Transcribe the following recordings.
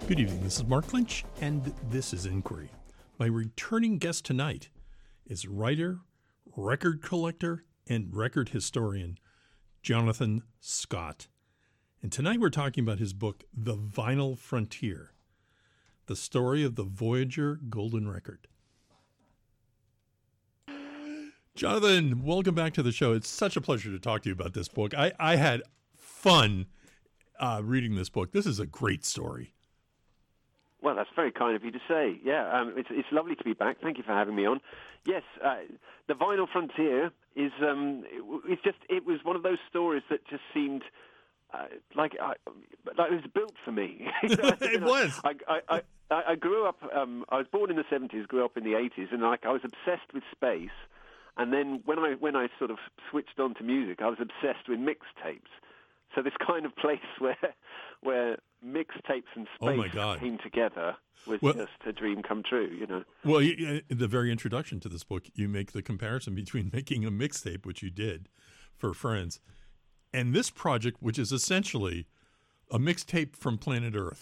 Good evening, this is Mark Lynch, and this is Inquiry. My returning guest tonight is writer, record collector, and record historian, Jonathan Scott. And tonight we're talking about his book, The Vinyl Frontier, the story of the Voyager Golden Record. Jonathan, welcome back to the show. It's such a pleasure to talk to you about this book. I had fun reading this book. This is a great story. Well, that's very kind of you to say. Yeah, it's lovely to be back. Thank you for having me on. Yes, The Vinyl Frontier is it was one of those stories that just seemed like it was built for me. It was. I grew up. I was born in the 70s, grew up in the 80s, and I was obsessed with space. And then when I sort of switched on to music, I was obsessed with mixtapes. So this kind of place where mixtapes and space came together was just a dream come true, you know. Well, in the very introduction to this book, you make the comparison between making a mixtape, which you did for friends, and this project, which is essentially a mixtape from planet Earth.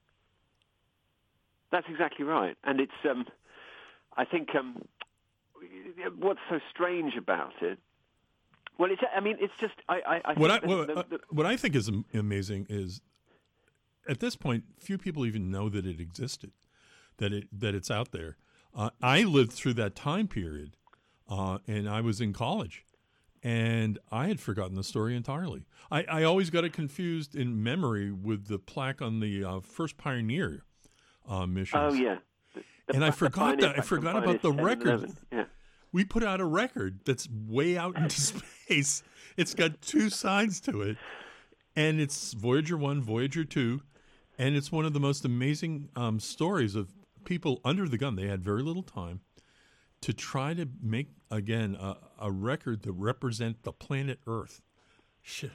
That's exactly right. And it's, I think, what's so strange about it, well, it's just, what I think is amazing is, at this point, few people even know that it existed, that it's out there. I lived through that time period, and I was in college, and I had forgotten the story entirely. I always got it confused in memory with the plaque on the first Pioneer missions. Oh yeah, and I forgot that. I forgot about the record. Yeah. We put out a record that's way out into space. It's got two sides to it, and it's Voyager 1, Voyager 2, and it's one of the most amazing stories of people under the gun. They had very little time to try to make, again, a record that represent the planet Earth. Shit.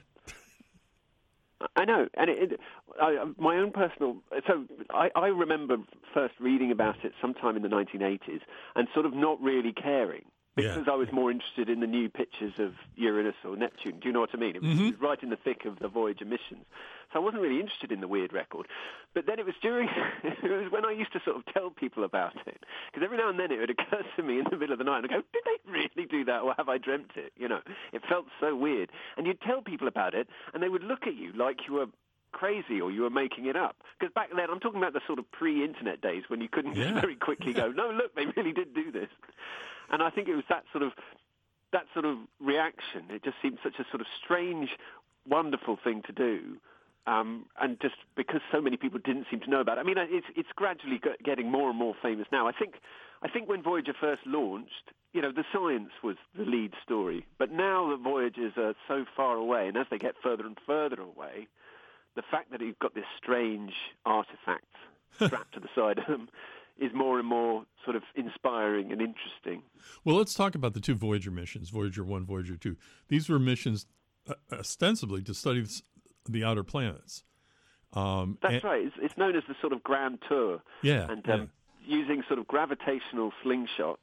I know, and my own personal. So I remember first reading about it sometime in the 1980s, and sort of not really caring because I was more interested in the new pictures of Uranus or Neptune. Do you know what I mean? It was right in the thick of the Voyager missions, so I wasn't really interested in the weird record. But then it was when I used to sort of tell people about it, because every now and then it would occur to me in the middle of the night, and I'd go, did they really do that, or have I dreamt it? You know, it felt so weird. And you'd tell people about it, and they would look at you like you were crazy or you were making it up. Because back then, I'm talking about the sort of pre-internet days when you couldn't just very quickly go, no, look, they really did do this. And I think it was that sort of reaction. It just seemed such a sort of strange, wonderful thing to do. And just because so many people didn't seem to know about it. I mean, it's gradually getting more and more famous now. I think when Voyager first launched, you know, the science was the lead story. But now the Voyagers are so far away, and as they get further and further away, the fact that you've got this strange artifact strapped to the side of them is more and more sort of inspiring and interesting. Well, let's talk about the two Voyager missions, Voyager 1, Voyager 2. These were missions ostensibly to study the outer planets. That's right. It's known as the sort of Grand Tour. Yeah. And using sort of gravitational slingshot,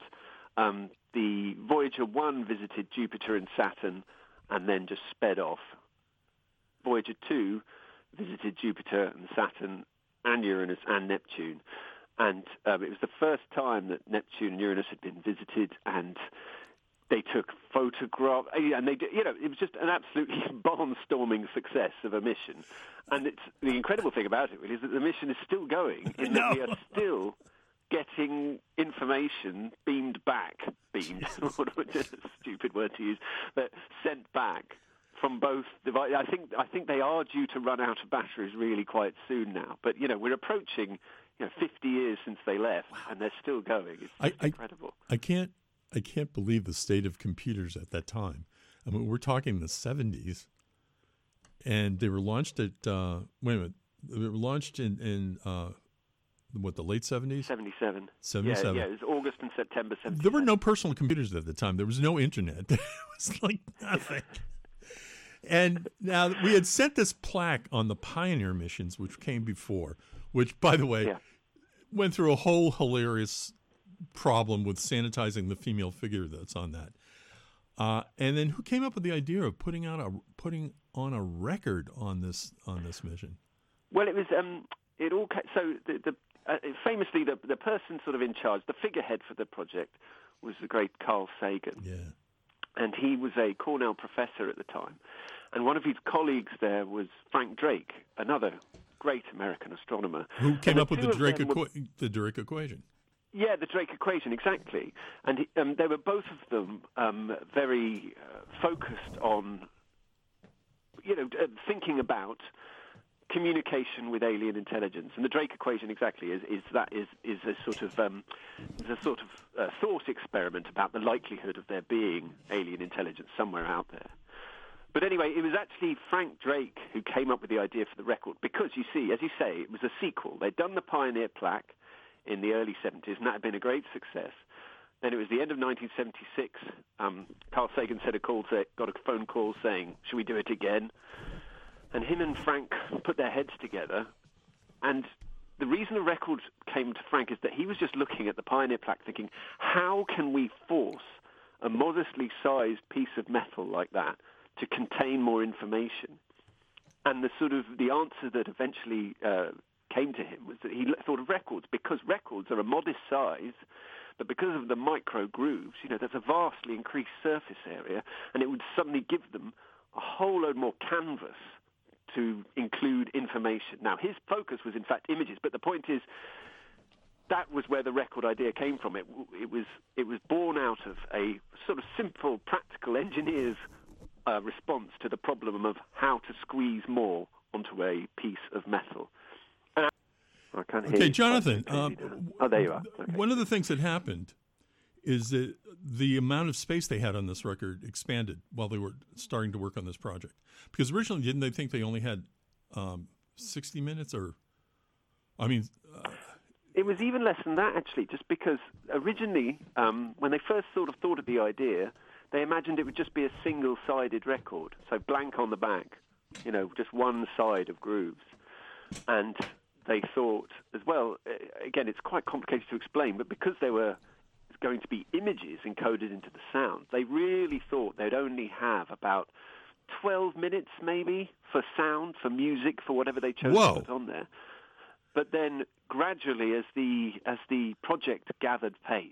the Voyager 1 visited Jupiter and Saturn and then just sped off. Voyager 2 visited Jupiter and Saturn and Uranus and Neptune. And it was the first time that Neptune and Uranus had been visited, and they took photographs, and they did, you know, it was just an absolutely barnstorming success of a mission. And the incredible thing about it really is that the mission is still going, in that we are still getting information beamed back, just a stupid word to use, but sent back from both devices. I think they are due to run out of batteries really quite soon now. But, you know, we're approaching 50 years since they left, and they're still going. It's incredible. I can't believe the state of computers at that time. I mean, we're talking the 70s, and they were launched at they were launched in the late 70s? 77. 77. Yeah, it was August and September 77. There were no personal computers at the time. There was no internet. There was like nothing. And now we had sent this plaque on the Pioneer missions, which came before, which, by the way, went through a whole hilarious problem with sanitizing the female figure that's on that. And then who came up with the idea of putting on a record on this mission? Well, it was so famously the person sort of in charge, the figurehead for the project, was the great Carl Sagan. Yeah. And he was a Cornell professor at the time. And one of his colleagues there was Frank Drake, another great American astronomer. Who came up with the Drake equation. Yeah, the Drake equation, exactly. And they were both of them very focused on, thinking about communication with alien intelligence. And the Drake equation exactly is a sort of thought experiment about the likelihood of there being alien intelligence somewhere out there. But anyway, it was actually Frank Drake who came up with the idea for the record because, you see, as you say, it was a sequel. They'd done the Pioneer plaque in the early 70s, and that had been a great success. Then it was the end of 1976. Carl Sagan got a phone call saying, should we do it again? And him and Frank put their heads together. And the reason the record came to Frank is that he was just looking at the Pioneer plaque thinking, how can we force a modestly sized piece of metal like that to contain more information? And the answer that eventually came to him was that he thought of records, because records are a modest size, but because of the micro grooves, there's a vastly increased surface area, and it would suddenly give them a whole load more canvas to include information. Now, his focus was, in fact, images, but the point is that was where the record idea came from. It was born out of a sort of simple, practical engineer's response to the problem of how to squeeze more onto a piece of metal. I can't hear you. Jonathan. There you are. Okay. One of the things that happened is that the amount of space they had on this record expanded while they were starting to work on this project. Because originally, didn't they think they only had 60 minutes? It was even less than that, actually, just because originally, when they first sort of thought of the idea, they imagined it would just be a single-sided record, so blank on the back, just one side of grooves. And they thought as well, again, it's quite complicated to explain, but because there were going to be images encoded into the sound, they really thought they'd only have about 12 minutes maybe for sound, for music, for whatever they chose to put on there. But then gradually, as the project gathered pace,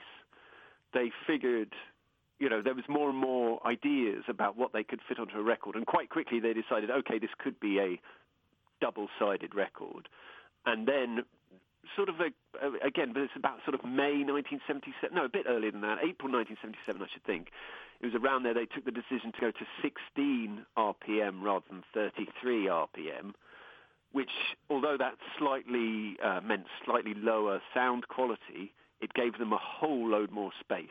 they figured, there was more and more ideas about what they could fit onto a record. And quite quickly they decided, okay, this could be a double-sided record. And then sort of, again, but it's about sort of May 1977, no, a bit earlier than that, April 1977, I should think. It was around there they took the decision to go to 16 RPM rather than 33 RPM, which, although that slightly meant slightly lower sound quality, it gave them a whole load more space.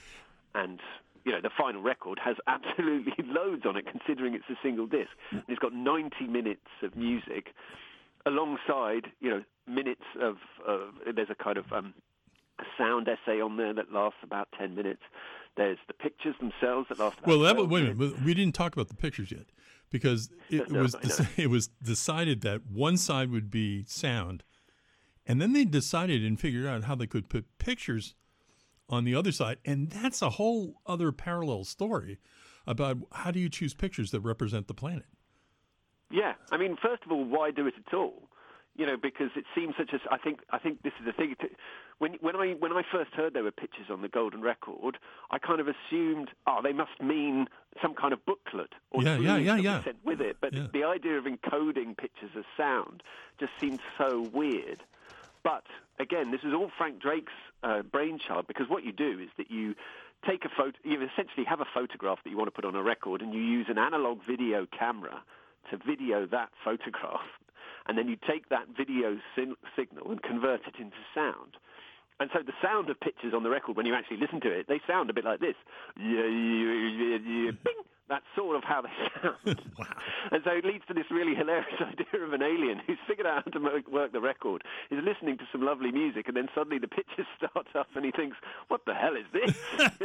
And, the final record has absolutely loads on it, considering it's a single disc. And it's got 90 minutes of music, alongside, minutes of there's a kind of a sound essay on there that lasts about 10 minutes. There's the pictures themselves that last about wait a minute. We didn't talk about the pictures yet, because it was decided that one side would be sound, and then they decided and figured out how they could put pictures on the other side, and that's a whole other parallel story about how do you choose pictures that represent the planet. Yeah, first of all, why do it at all? Because it seems such a. I think this is the thing. When I first heard there were pictures on the Golden Record, I kind of assumed, they must mean some kind of booklet or yeah. sent with it. But the idea of encoding pictures as sound just seemed so weird. But again, this is all Frank Drake's brainchild, because what you do is that you take a photo. You essentially have a photograph that you want to put on a record, and you use an analog video camera to video that photograph, and then you take that video signal and convert it into sound. And so the sound of pictures on the record, when you actually listen to it, they sound a bit like this. Bing! That's sort of how they sound. Wow. And so it leads to this really hilarious idea of an alien who's figured out how to work the record, is listening to some lovely music, and then suddenly the pictures start up, and he thinks, what the hell is this?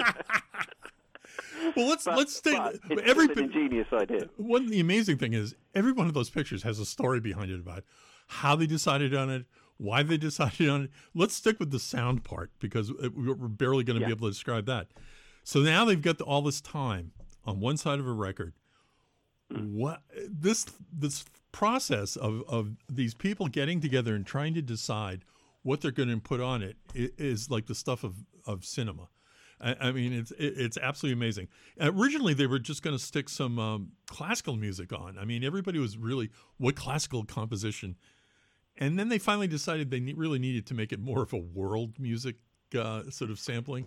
Well, let's stay. It's an ingenious idea. The amazing thing is, every one of those pictures has a story behind it about how they decided on it, why they decided on it. Let's stick with the sound part, because we're barely going to be able to describe that. So now they've got all this time on one side of a record. What this process of these people getting together and trying to decide what they're going to put on it is like the stuff of cinema. I mean, it's absolutely amazing. Originally, they were just going to stick some classical music on. I mean, everybody was really, what classical composition? And then they finally decided they really needed to make it more of a world music sort of sampling.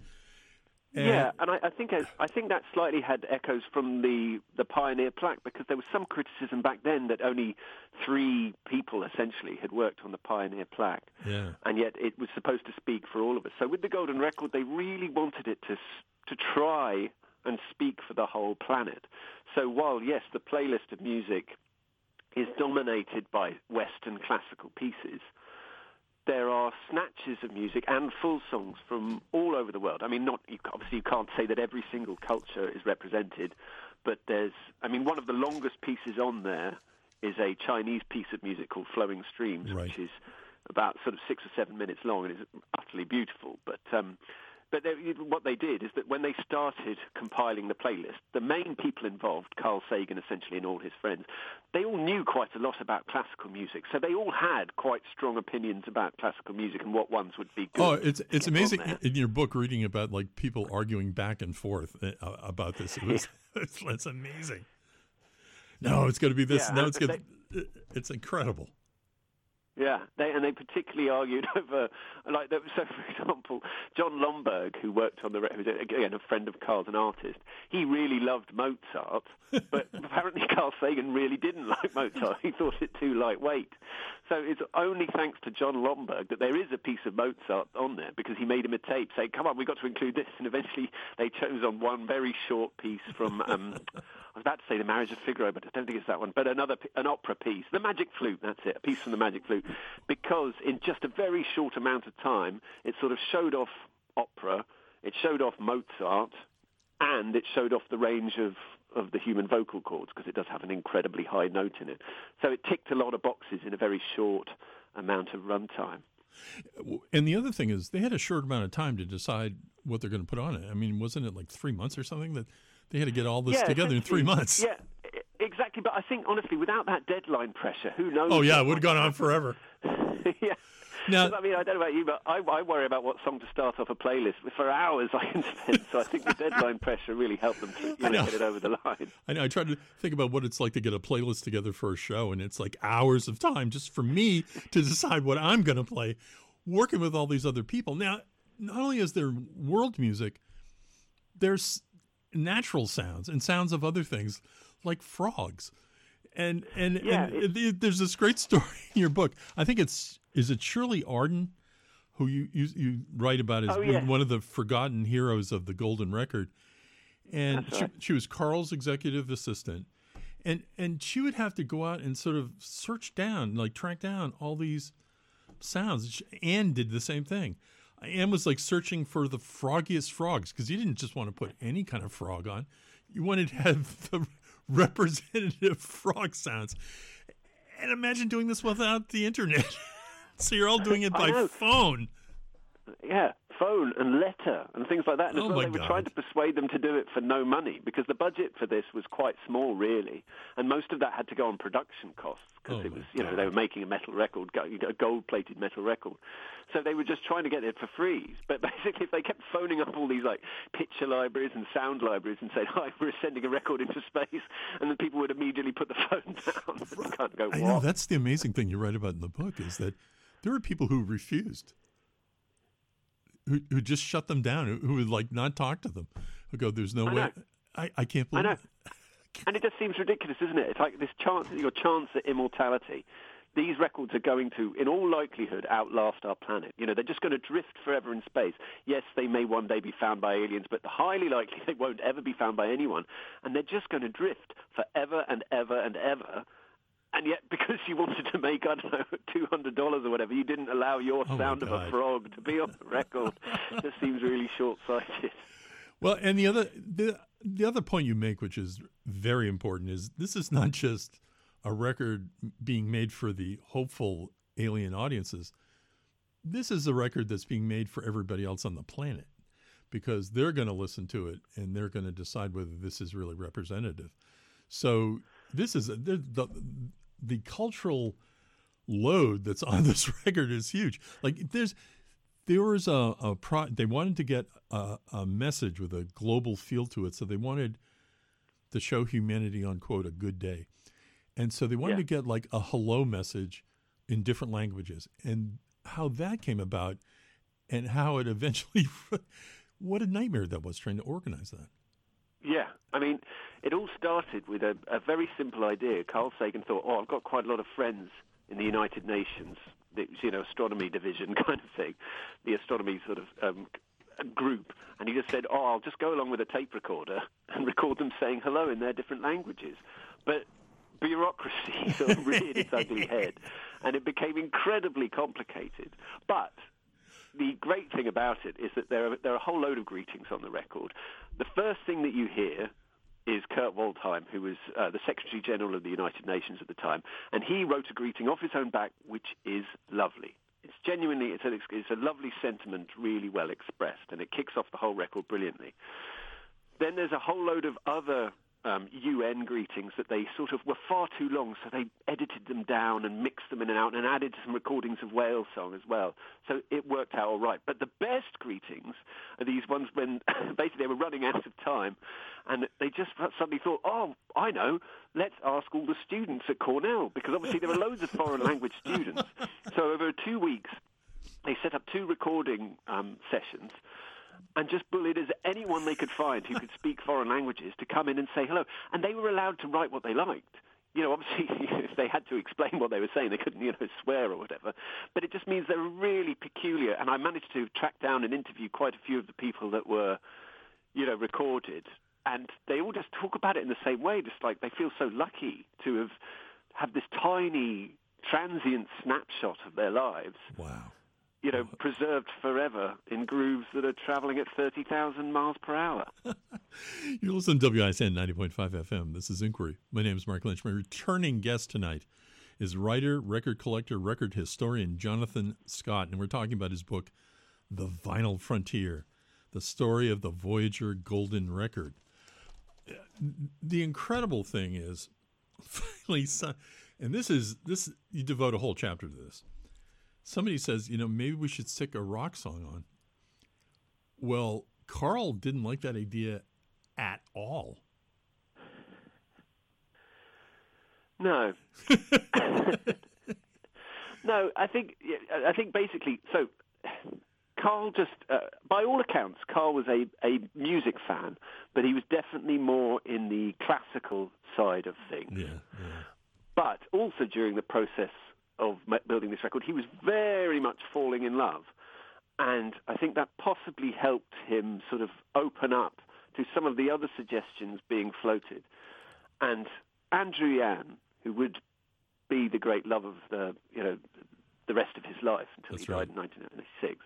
And I think that slightly had echoes from the Pioneer plaque, because there was some criticism back then that only 3 people essentially had worked on the Pioneer plaque, and yet it was supposed to speak for all of us. So with the Golden Record, they really wanted it to try and speak for the whole planet. So while, yes, the playlist of music is dominated by Western classical pieces, there are snatches of music and full songs from all over the world. I mean, obviously you can't say that every single culture is represented, but one of the longest pieces on there is a Chinese piece of music called Flowing Streams, which is about sort of 6 or 7 minutes long and is utterly beautiful. But what they did is that when they started compiling the playlist, the main people involved, Carl Sagan essentially and all his friends, they all knew quite a lot about classical music. So they all had quite strong opinions about classical music and what ones would be good. Oh, it's amazing in your book reading about like people arguing back and forth about this. It's amazing. No, it's going to be this. No, it's incredible. Yeah, they particularly argued over, so for example, John Lomberg, who worked on who's again a friend of Carl's, an artist, he really loved Mozart, but apparently Carl Sagan really didn't like Mozart. He thought it too lightweight. So it's only thanks to John Lomberg that there is a piece of Mozart on there, because he made him a tape saying, come on, we've got to include this, and eventually they chose on one very short piece from... I was about to say The Marriage of Figaro, but I don't think it's that one. But an opera piece, The Magic Flute, that's it, a piece from The Magic Flute. Because in just a very short amount of time, it sort of showed off opera, it showed off Mozart, and it showed off the range of the human vocal cords, because it does have an incredibly high note in it. So it ticked a lot of boxes in a very short amount of runtime. And the other thing is, they had a short amount of time to decide what they're going to put on it. I mean, wasn't it like 3 months or something that they had to get all this together in 3 months? Yeah, exactly. But I think, honestly, without that deadline pressure, who knows? Oh, yeah, it would have gone on forever. Yeah. Now, I mean, I don't know about you, but I worry about what song to start off a playlist. For hours I can spend, so I think the deadline pressure really helped them to get it over the line. I know. I tried to think about what it's like to get a playlist together for a show, and it's like hours of time just for me to decide what I'm going to play, working with all these other people. Now, not only is there world music, there's natural sounds and sounds of other things like frogs. And there's this great story in your book. I think is it Shirley Arden, who you write about as one of the forgotten heroes of the Golden Record. And she was Carl's executive assistant. And she would have to go out and sort of track down all these sounds. Anne did the same thing. Anne was like searching for the froggiest frogs, because you didn't just want to put any kind of frog on. You wanted to have the representative frog sounds. And imagine doing this without the internet. So you're all doing it by phone. Yeah, phone and letter and things like that. And they were trying to persuade them to do it for no money, because the budget for this was quite small, really, and most of that had to go on production costs, because it was, they were making a metal record, a gold-plated metal record. So they were just trying to get it for free. But basically, if they kept phoning up all these picture libraries and sound libraries and saying, "Hi, we're sending a record into space," and then people would immediately put the phone down. You can't go, "What?" I know, that's the amazing thing you write about in the book, is that there were people who refused. Who just shut them down, who would not talk to them, who go, "There's no way, I can't believe it." And it just seems ridiculous, isn't it? It's like this your chance at immortality. These records are going to, in all likelihood, outlast our planet. They're just going to drift forever in space. Yes, they may one day be found by aliens, but highly likely they won't ever be found by anyone. And they're just going to drift forever and ever and ever. And yet, because you wanted to make, I don't know, $200 or whatever, you didn't allow your sound of a frog to be on the record. It just seems really short-sighted. Well, and the other point you make, which is very important, is this is not just a record being made for the hopeful alien audiences. This is a record that's being made for everybody else on the planet, because they're going to listen to it and they're going to decide whether this is really representative. So this is the cultural load that's on this record is huge. Like there was they wanted to get a message with a global feel to it, so they wanted to show humanity on, quote, a good day. And so they wanted to get like a hello message in different languages, and how that came about and how it eventually, what a nightmare that was trying to organize that. Yeah, I mean, it all started with a very simple idea. Carl Sagan thought, I've got quite a lot of friends in the United Nations, the astronomy division kind of thing, the astronomy sort of group, and he just said, I'll just go along with a tape recorder and record them saying hello in their different languages. But bureaucracy sort of reared its ugly head, and it became incredibly complicated. But the great thing about it is that there are a whole load of greetings on the record. The first thing that you hear is Kurt Waldheim, who was the Secretary General of the United Nations at the time, and he wrote a greeting off his own back, which is lovely. It's genuinely, it's a lovely sentiment, really well expressed, and it kicks off the whole record brilliantly. Then there's a whole load of other UN greetings that they sort of were far too long, so they edited them down and mixed them in and out and added some recordings of whale song as well. So it worked out all right. But the best greetings are these ones when basically they were running out of time, and they just suddenly thought, I know, let's ask all the students at Cornell, because obviously there are loads of foreign language students. So over 2 weeks, they set up 2 recording sessions, and just bullied as anyone they could find who could speak foreign languages to come in and say hello. And they were allowed to write what they liked. Obviously, if they had to explain what they were saying, they couldn't, swear or whatever. But it just means they're really peculiar. And I managed to track down and interview quite a few of the people that were, recorded. And they all just talk about it in the same way, just like they feel so lucky to have this tiny, transient snapshot of their lives. Wow. Preserved forever in grooves that are traveling at 30,000 miles per hour. You listen to WISN 90.5 FM. This is Inquiry. My name is Mark Lynch. My returning guest tonight is writer, record collector, record historian Jonathan Scott, and we're talking about his book, The Vinyl Frontier, the story of the Voyager Golden Record. The incredible thing is, finally, and this you devote a whole chapter to this. Somebody says, maybe we should stick a rock song on. Well, Carl didn't like that idea at all. No. No, I think basically, so Carl just, by all accounts, Carl was a music fan, but he was definitely more in the classical side of things. Yeah. But also during the process of building this record, he was very much falling in love. And I think that possibly helped him sort of open up to some of the other suggestions being floated. And Andrew Yan, who would be the great love of the rest of his life until he died in 1996,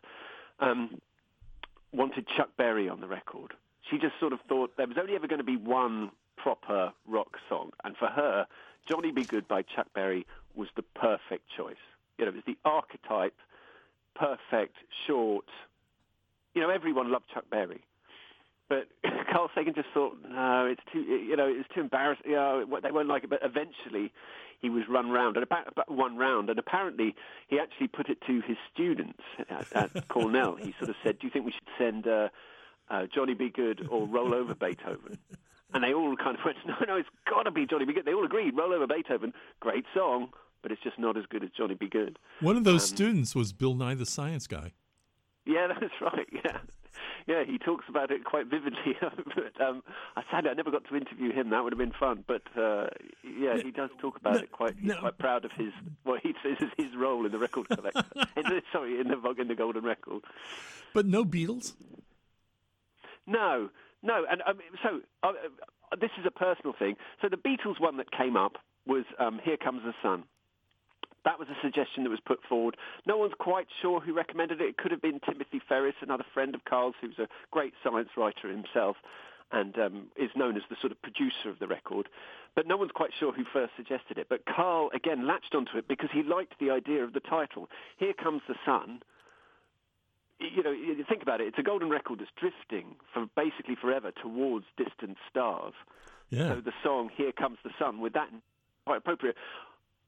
wanted Chuck Berry on the record. She just sort of thought there was only ever going to be one proper rock song. And for her, Johnny B. Goode by Chuck Berry was the perfect choice. It was the archetype, perfect, short. Everyone loved Chuck Berry. But Carl Sagan just thought, no, it's too embarrassing. They won't like it. But eventually he was run round, and about one round. And apparently he actually put it to his students at Cornell. He sort of said, do you think we should send Johnny B. Goode or Roll Over Beethoven? And they all kind of went, no, it's got to be Johnny B. Goode. They all agreed, Roll Over Beethoven, great song, but it's just not as good as Johnny B. Goode. One of those students was Bill Nye the Science Guy. Yeah, that's right, yeah. Yeah, he talks about it quite vividly. But sadly, I never got to interview him. That would have been fun. But, he does talk about it quite. He's quite proud of his, he says is his role in the record collection. in the Golden Record. But no Beatles? No. And this is a personal thing. So the Beatles one that came up was Here Comes the Sun. That was a suggestion that was put forward. No one's quite sure who recommended it. It could have been Timothy Ferris, another friend of Carl's, who's a great science writer himself and is known as the sort of producer of the record. But no one's quite sure who first suggested it. But Carl, again, latched onto it because he liked the idea of the title. Here Comes the Sun. You think about it, it's a golden record that's drifting for basically forever towards distant stars. Yeah. So the song Here Comes the Sun, with that quite appropriate.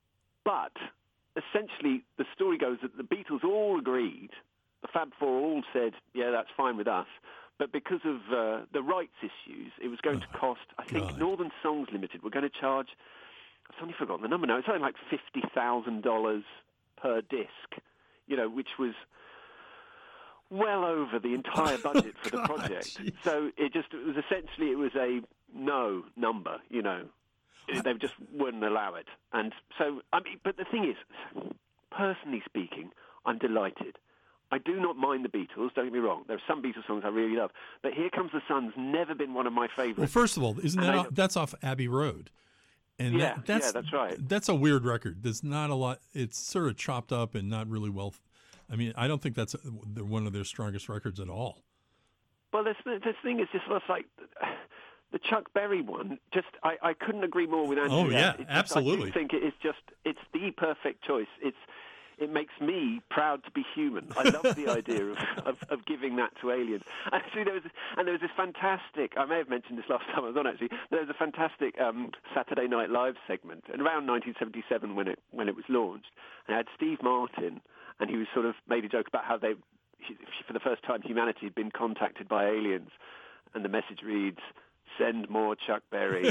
But essentially, the story goes that the Beatles all agreed, the Fab Four all said, yeah, that's fine with us. But because of the rights issues, it was going to cost, I think, God. Northern Songs Limited were going to charge, I've suddenly forgotten the number now, it's something like $50,000 per disc, which was well over the entire budget for the project. Geez. So it was a no number, They just wouldn't allow it. And so, but the thing is, personally speaking, I'm delighted. I do not mind the Beatles, don't get me wrong. There are some Beatles songs I really love. But Here Comes the Sun's never been one of my favorites. Well, first of all, that's off Abbey Road. And that's right. That's a weird record. There's not a lot. It's sort of chopped up and not really well. I mean, I don't think that's one of their strongest records at all. Well, this thing is just like the Chuck Berry one. Just I couldn't agree more with Andrew. Oh yeah, absolutely. I do think it's the perfect choice. It makes me proud to be human. I love the idea of giving that to aliens. Actually, there was this fantastic, I may have mentioned this last time I was on actually, there was a fantastic Saturday Night Live segment, and around 1977 when it was launched, and I had Steve Martin, and he was sort of made a joke about how for the first time humanity had been contacted by aliens, and the message reads, "Send more Chuck Berry."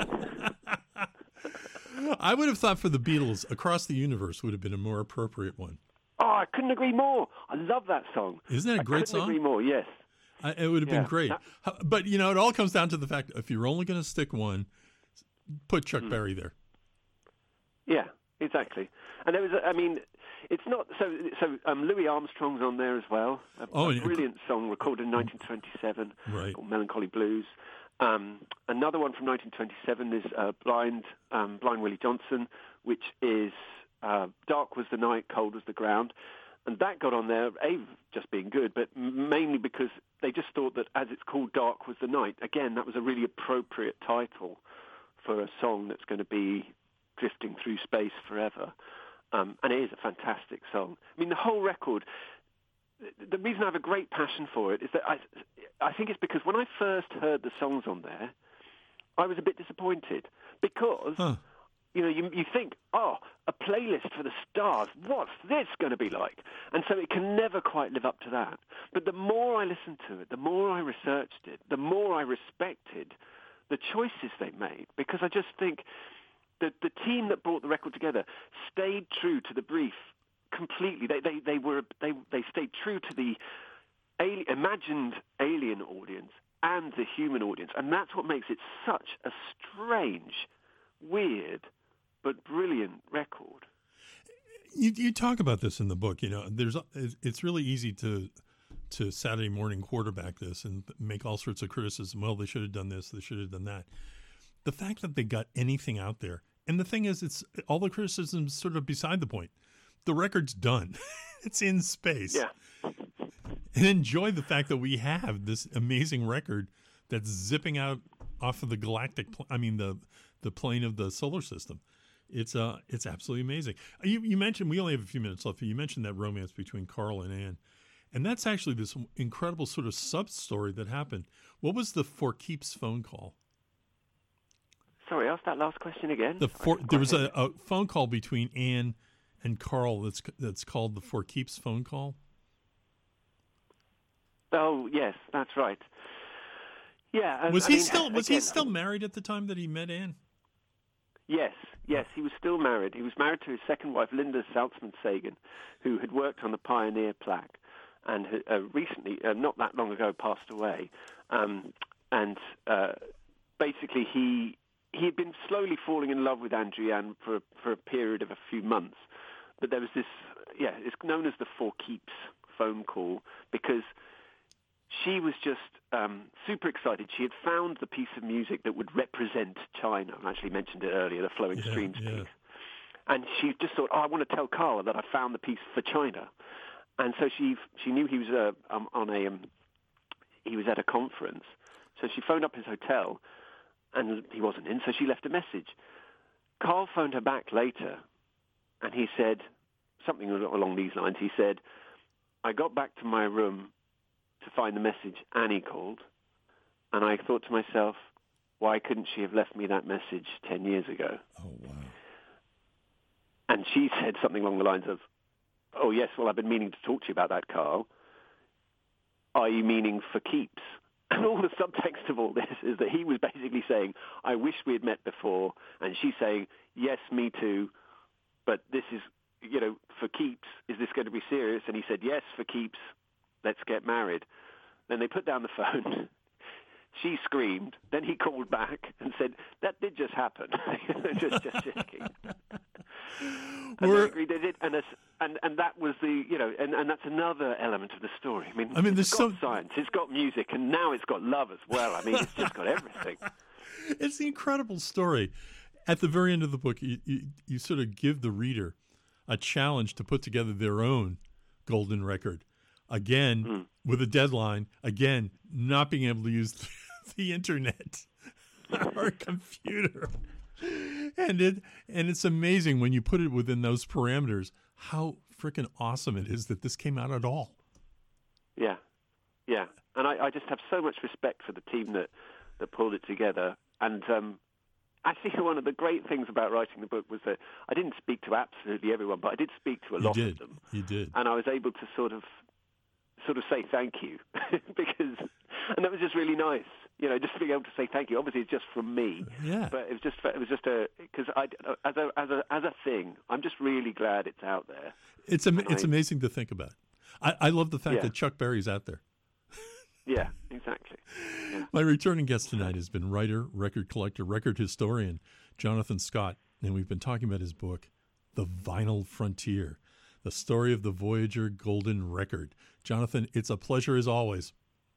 I would have thought for the Beatles, Across the Universe would have been a more appropriate one. Oh, I couldn't agree more. I love that song. Isn't that a great song? I couldn't agree more, yes. It would have been great. But, it all comes down to the fact if you're only going to stick one, put Chuck Berry there. Yeah, exactly. And there was, it's not, so Louis Armstrong's on there as well. A brilliant song recorded in 1927 called Melancholy Blues. Another one from 1927 is Blind Willie Johnson, which is Dark Was the Night, Cold Was the Ground. And that got on there, just being good, but mainly because they just thought that as it's called Dark Was the Night, again, that was a really appropriate title for a song that's going to be drifting through space forever. And it is a fantastic song. I mean, the whole record, the reason I have a great passion for it is that I think it's because when I first heard the songs on there, I was a bit disappointed because, you think, a playlist for the stars, what's this going to be like? And so it can never quite live up to that. But the more I listened to it, the more I researched it, the more I respected the choices they made, because I just think that the team that brought the record together stayed true to the brief completely. They stayed true to the imagined alien audience and the human audience, and that's what makes it such a strange, weird, but brilliant record. You talk about this in the book. It's really easy to Saturday morning quarterback this and make all sorts of criticism. Well, they should have done this. They should have done that. The fact that they got anything out there, and the thing is, it's all the criticism's sort of beside the point. The record's done. It's in space. Yeah. And enjoy the fact that we have this amazing record that's zipping out off of the the plane of the solar system. It's absolutely amazing. You mentioned, we only have a few minutes left, but you mentioned that romance between Carl and Anne. And that's actually this incredible sort of sub-story that happened. What was the For Keeps phone call? Sorry, ask that last question again. There was a phone call between Anne and Carl that's called the For Keeps phone call. Oh yes, that's right. Yeah. Was he still married at the time that he met Anne? Yes, he was still married. He was married to his second wife, Linda Saltzman-Sagan, who had worked on the Pioneer plaque and recently, not that long ago, passed away. Basically, he had been slowly falling in love with Andrianne for a period of a few months. But there was this, it's known as the For Keeps phone call because she was just super excited. She had found the piece of music that would represent China. I actually mentioned it earlier, the Flowing Streams piece. And she just thought, I want to tell Carl that I found the piece for China. And so she knew he was he was at a conference. So she phoned up his hotel, and he wasn't in. So she left a message. Carl phoned her back later, and he said something along these lines. He said, "I got back to my room to find the message Annie called, and I thought to myself, why couldn't she have left me that message 10 years ago?" Oh, wow. And she said something along the lines of, "Oh, yes, well, I've been meaning to talk to you about that, Carl. Are you meaning for keeps?" And all the subtext of all this is that he was basically saying, "I wish we had met before." And she's saying, "Yes, me too. But this is, for keeps. Is this going to be serious?" And he said, "Yes, for keeps. Let's get married." Then they put down the phone. She screamed. Then he called back and said, "That did just happen." just checking. And they agreed they did, and that was the, and that's another element of the story. I mean, it's got science, it's got music, and now it's got love as well. I mean, it's just got everything. It's an incredible story. At the very end of the book, you sort of give the reader a challenge to put together their own golden record. Again, with a deadline. Again, not being able to use the internet or a computer. And it's amazing when you put it within those parameters how freaking awesome it is that this came out at all. Yeah. And I just have so much respect for the team that pulled it together. And I think one of the great things about writing the book was that I didn't speak to absolutely everyone, but I did speak to a lot of them. You did. And I was able to sort of say thank you and that was just really nice, just to be able to say thank you. Obviously, it's just from me, but it was just because as a thing, I'm just really glad it's out there. It's amazing to think about. I love the fact that Chuck Berry's out there. Yeah, exactly. Yeah. My returning guest tonight has been writer, record collector, record historian Jonathan Scott, and we've been talking about his book, The Vinyl Frontier, the story of the Voyager Golden Record. Jonathan, it's a pleasure as always.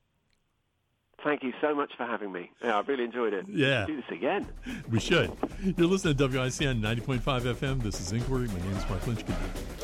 Thank you so much for having me. Yeah, I really enjoyed it. Yeah. Let's do this again. We should. You're listening to WICN 90.5 FM. This is Inquiry. My name is Mark Lynch. Good night.